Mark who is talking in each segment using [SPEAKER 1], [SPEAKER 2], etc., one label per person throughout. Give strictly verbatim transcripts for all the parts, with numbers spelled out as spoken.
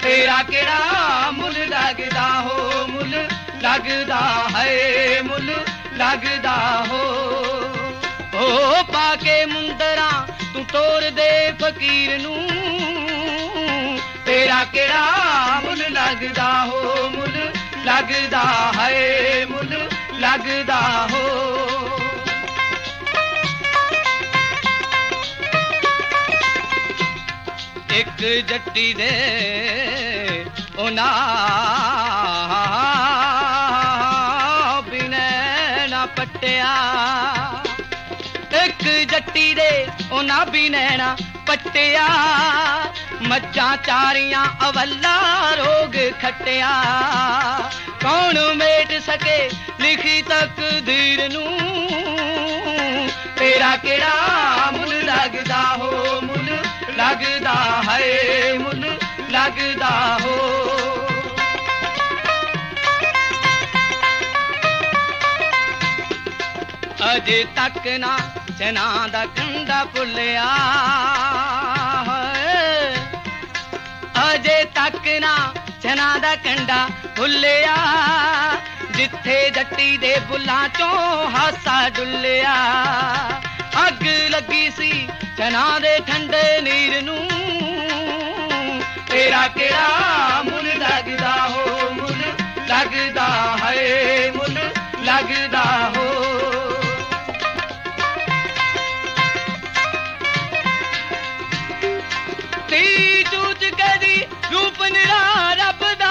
[SPEAKER 1] तेरा केड़ा मुल लगदा हो मुल लगदा है मुल लगदा हो ओ पाके मुंदरा तू तोड़ दे फकीर नू तेरा केड़ा मुल लगदा हो मुल लगदा है मुल लगदा हो एक जट्टी दे ओना बिनैना पट्टिया एक जट्टी दे ओना बिनैना पट्टिया मज्जां चारियां अवल्ला रोग खट्टिया कौन मेट सके लिखी तकदीर नू तेरा केड़ा मुल लगदा हो मुल लगदा है मुल लगदा हो अजे तक ना चना दा कंडा भुलिया अजे तक ना चना दा कंडा भुलिया जिथे जट्टी दे बुल्लां चों हासा डुलिया अग लगी सी चना दे ठंडे नीर नू तेरा केड़ा मुल लगदा हो मुल लगदा है मुल लगदा हो ती चूच कदी रूप निरा रब दा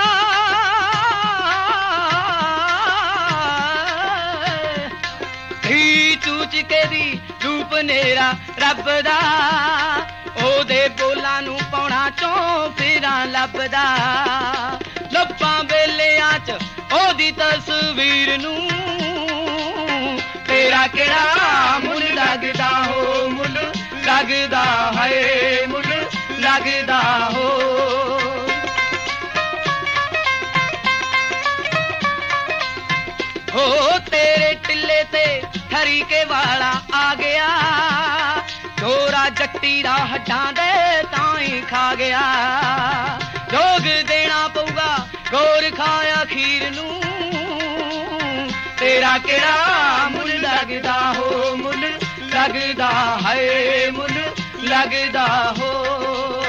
[SPEAKER 1] ती चूच कदी रूप नेरा रब दा ओदे बोलां नू पौना चों फिरां लभदा लब्बां बेलियां च ओदी तस्वीर नू तेरा केड़ा मुल लगदा हो मुल लगदा है मुल लगदा हो हो तेरे टिल्ले ते ठरी के वाला आ गया चोरा जट्टी दा हड्डां दे ताई खा गया जोग देना पऊगा गोर खाया खीर नू तेरा केड़ा मुल लगदा हो मुल लगदा है मुल लगदा हो